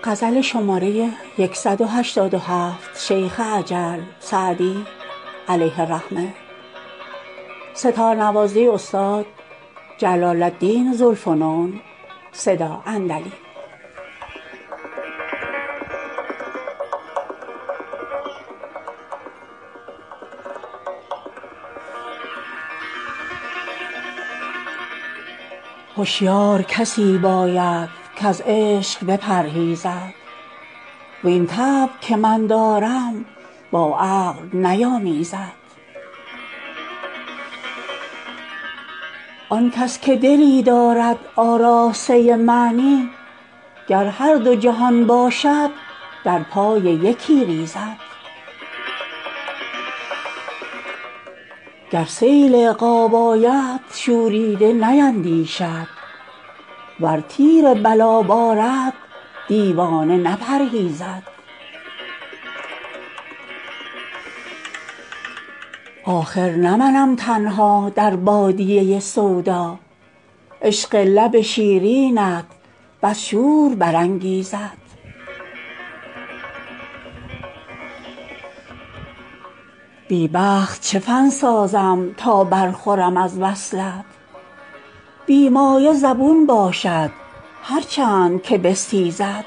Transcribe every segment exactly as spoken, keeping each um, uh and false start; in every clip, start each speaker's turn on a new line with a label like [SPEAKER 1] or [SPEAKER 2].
[SPEAKER 1] غزل شماره صد و هشتاد و هفت شیخ عجل سعدی علیه الرحمه. ستار نوازی استاد جلال الدین ذوالفنون. صدا اندلی. هوشیار کسی باید کز عشق بپرهیزد، وین طبع که من دارم با عقل نیامیزد. آن کس که دلی دارد آراسته معنی، گر هر دو جهان باشد در پای یکی ریزد. گر سیل عقاب آید شوریده نیندیشد، ور تیر بلا بارد دیوانه نپرهیزد. آخر نه منم تنها در بادیه سودا، عشق لب شیرینت بس شور برانگیزد. بی بخت چه فن سازم تا برخورم از وصلت، بی مایه زبون باشد هر چند که بستیزد.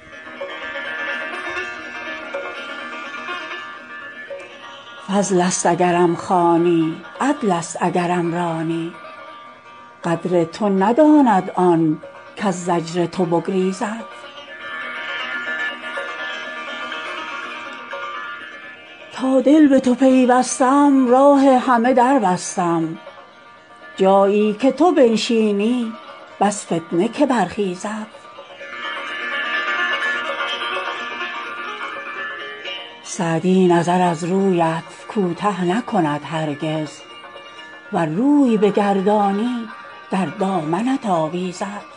[SPEAKER 1] فضل است اگرم خوانی عدل است اگرم رانی، قدر تو نداند آن کز زجر تو بگریزد. تا دل به تو پیوستم راه همه در بستم، جایی که تو بنشینی بس فتنه که برخیزد. سعدی نظر از رویت کوته نکند هرگز، ور روی بگردانی در دامنت آویزد.